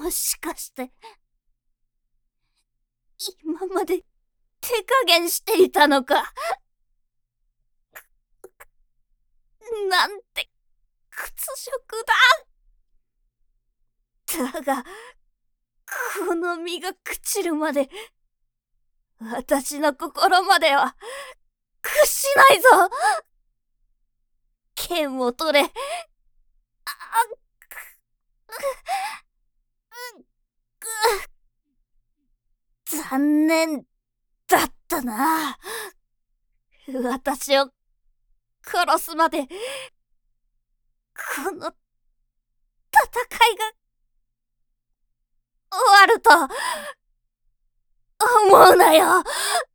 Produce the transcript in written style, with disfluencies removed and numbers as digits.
もしかして、今まで手加減していたのか。なんて屈辱だ。だが、この身が朽ちるまで、私の心までは屈しないぞ。剣を取れ。残念だったな。私を殺すまで、この戦いが終わると思うなよ。